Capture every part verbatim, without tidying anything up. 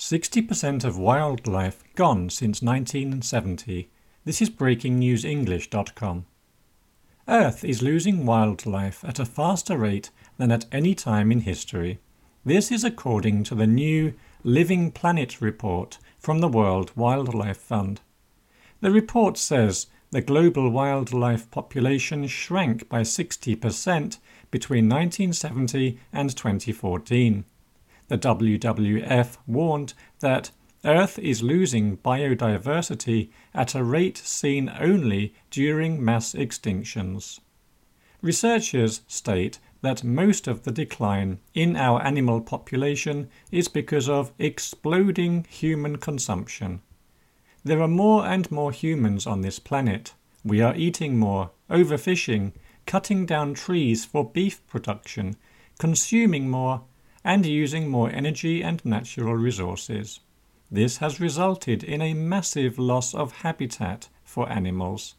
sixty percent of wildlife gone since nineteen seventy. This is breaking news english dot com. Earth is losing wildlife at a faster rate than at any time in history. This is according to the new Living Planet report from the World Wildlife Fund. The report says the global wildlife population shrank by sixty percent between nineteen seventy and twenty fourteen. The W W F warned that Earth is losing biodiversity at a rate seen only during mass extinctions. Researchers state that most of the decline in our animal population is because of exploding human consumption. There are more and more humans on this planet. We are eating more, overfishing, cutting down trees for beef production, consuming more, and using more energy and natural resources. This has resulted in a massive loss of habitat for animals.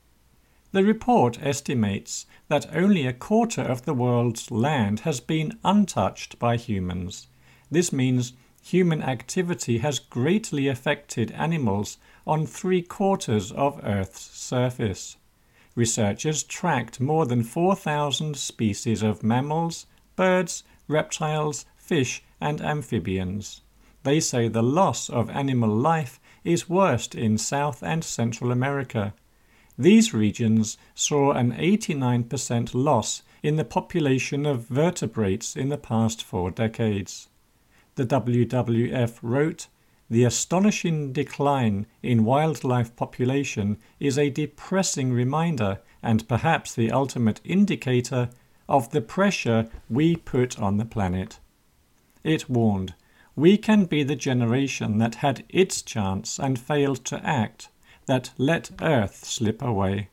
The report estimates that only a quarter of the world's land has been untouched by humans. This means human activity has greatly affected animals on three quarters of Earth's surface. Researchers tracked more than four thousand species of mammals, birds, reptiles, fish, and amphibians. They say the loss of animal life is worst in South and Central America. These regions saw an eighty-nine percent loss in the population of vertebrates in the past four decades. The W W F wrote, "The astonishing decline in wildlife population is a depressing reminder and perhaps the ultimate indicator of the pressure we put on the planet." It warned, "We can be the generation that had its chance and failed to act, that let Earth slip away."